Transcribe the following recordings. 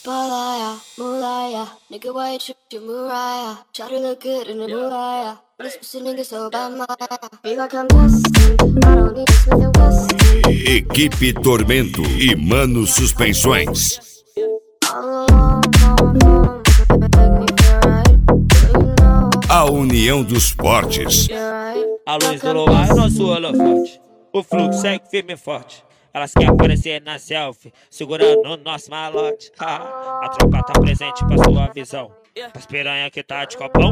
Spalaya, Mulaya, nigga, why you tripped your Mariah? Try to look good in the Mulaya, but this pussy nigga so bad, my. Be like I'm destined, I don't need to Smith and Wesson. Equipe Tormento e Mano Suspensões. A união dos fortes. A luz do luar é nosso holofote. O fluxo segue firme e forte. Elas querem aparecer na selfie, segurando o nosso malote. A tropa tá presente pra sua visão. Pras piranha que tá de copão.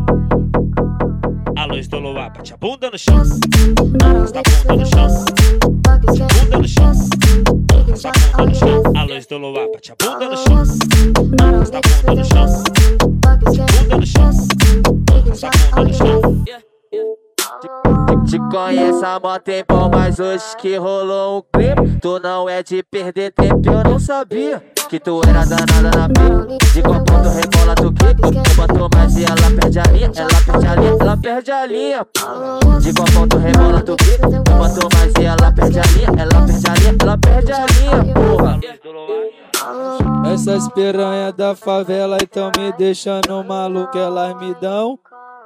A luz do luar bate a bunda no chão. Está a bunda no chão. Bunda no chão. Está a bunda no chão. A luz do luar bate a bunda no chão. Está a bunda no chão. Bunda no chão. Está a bunda no chão. Te conheço há mó tempão, mas hoje que rolou um clipe. Tu não é de perder tempo, eu não sabia que tu era danada na pica. De qual ponto rebola tu quica. Tu botou mais e ela perde a linha. Ela perde a linha, ela perde a linha. De qual ponto rebola tu quica. Tu botou mais e ela perde a linha. Ela perde a linha, ela perde a linha, porra. Essas piranha da favela então me deixando maluco, elas me dão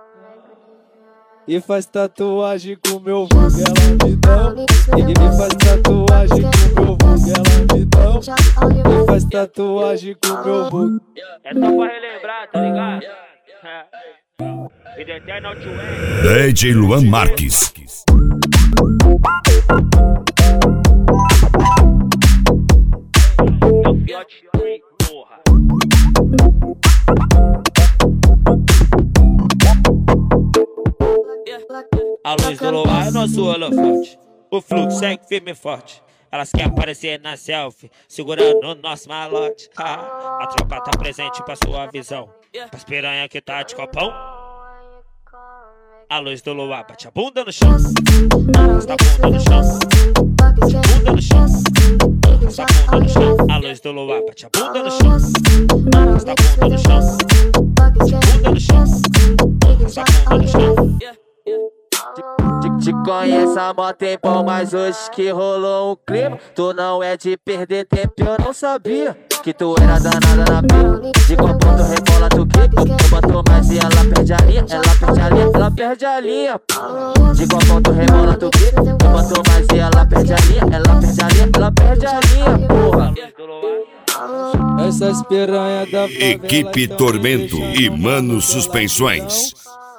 e faz tatuagem com meu vulgo, elas me dão. E faz tatuagem com meu vulgo, elas me dão. E faz tatuagem com meu vulgo. É só pra relembrar, tá ligado? Vida eterna ao tio DJ Luan Marques. É o fiote, porra. A luz do luar é nosso holofote. O fluxo segue firme e forte. Elas querem aparecer na selfie, segurando o nosso malote. A tropa tá presente pra sua visão. Pras piranha que tá de copão. A luz do luar bate a bunda no chão. Está a bunda no chão. Bunda no chão. Está a bunda no chão. A luz do luar bate a bunda no chão. Está a bunda no chão. Bunda no chão. Está a bunda no chão. Te conheço há mó tempão, mas hoje que rolou um clima. Tu não é de perder tempo, eu não sabia que tu era danada na pica. De qual ponto rebola tu quica. Tu botou mais e ela perde a linha. Ela perde a linha, ela perde a linha. De qual ponto rebola tu quica. Tu botou mais e ela perde a linha. Ela perde a linha, ela perde a linha, porra. Essas piranha da favela Equipe então Tormento me e deixando Mano maluco, Suspensões.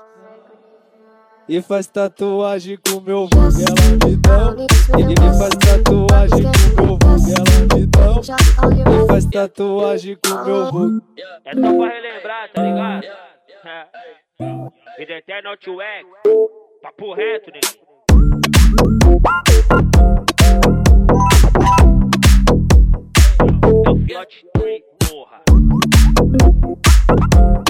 e faz tatuagem com meu vulgo, elas me dão. E faz tatuagem com meu vulgo, elas me dão. E faz tatuagem com meu vulgo. É só pra relembrar, tá ligado? Vida eterna ao tio papo reto, né? É o fiote, porra.